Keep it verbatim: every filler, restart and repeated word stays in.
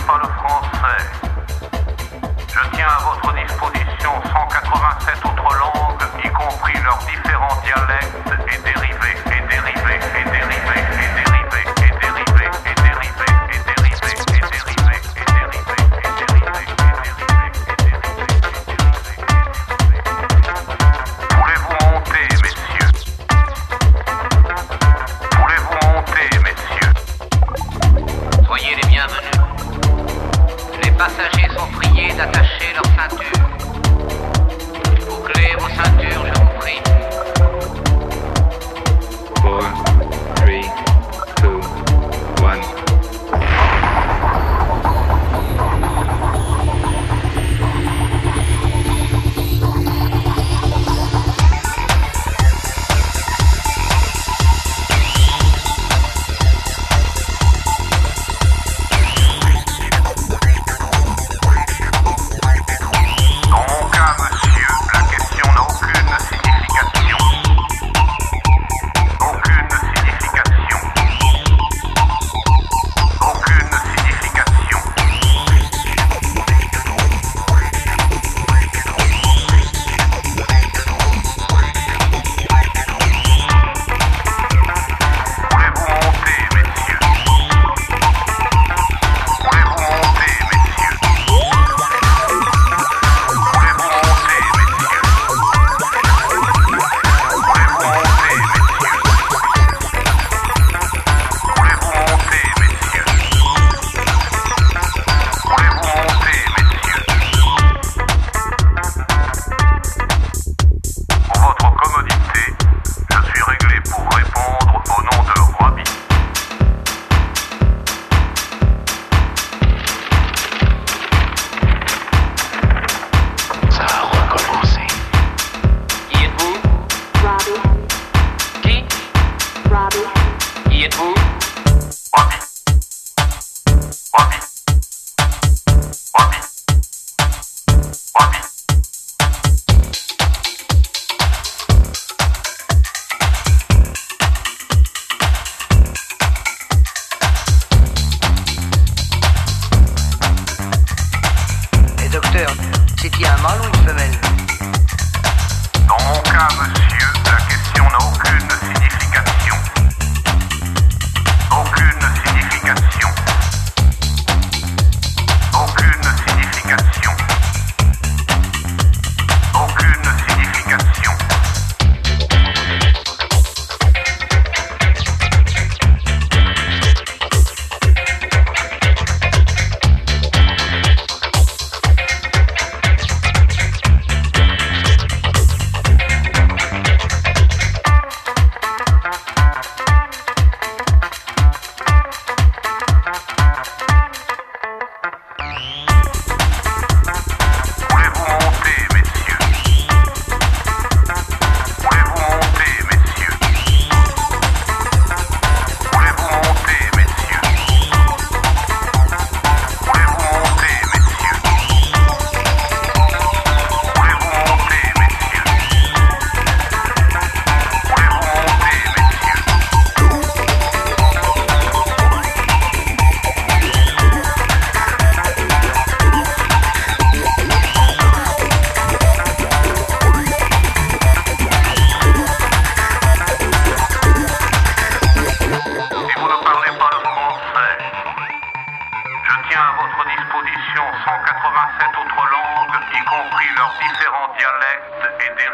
pas le français. Je tiens à votre disposition cent quatre-vingt-sept autres langues, y compris leurs différents dialectes et dérivés, et dérivés, et dérivés, et dérivés, et dérivés, et dérivés, et dérivés, et dérivés, et dérivés, et dérivés, et dérivés. Voulez-vous monter, messieurs? Voulez-vous monter, messieurs? Soyez les bienvenus. Les passagers sont priés d'attacher leur ceinture. Bouclez vos ceintures, je vous prie. Four, three, two, one. Dans mon cas, monsieur, la question n'a aucune signification. Aucune signification. Aucune signification. Voulez-vous monter, messieurs? Voulez-vous monter, messieurs? Voulez-vous monter, messieurs? Voulez-vous monter, messieurs? Voulez-vous monter, messieurs? Voulez-vous monter, messieurs? Pour votre commodité, je suis réglé pour répondre au nom de Robbie. Ça a recommencé. Qui êtes-vous? Robbie, Qui? Robbie, Qui êtes-vous? Robbie. Robbie. Robbie. Robbie. Et docteur, c'est-il un mâle ou une femelle? Dans mon cas, monsieur, la question n'a aucune signification. Aucune signification. Aucune signification. Aucune signification. Voulez-vous monter, messieurs? Voulez-vous monter, messieurs? Voulez-vous monter, messieux? Voulez-vous monter, messieurs? Voulez-vous monter, messieurs? Voulez-vous monter, messieurs? Si vous ne parlez pas le français, je tiens à votre disposition cent quatre-vingt-sept autres langues, y compris leurs différents dialectes et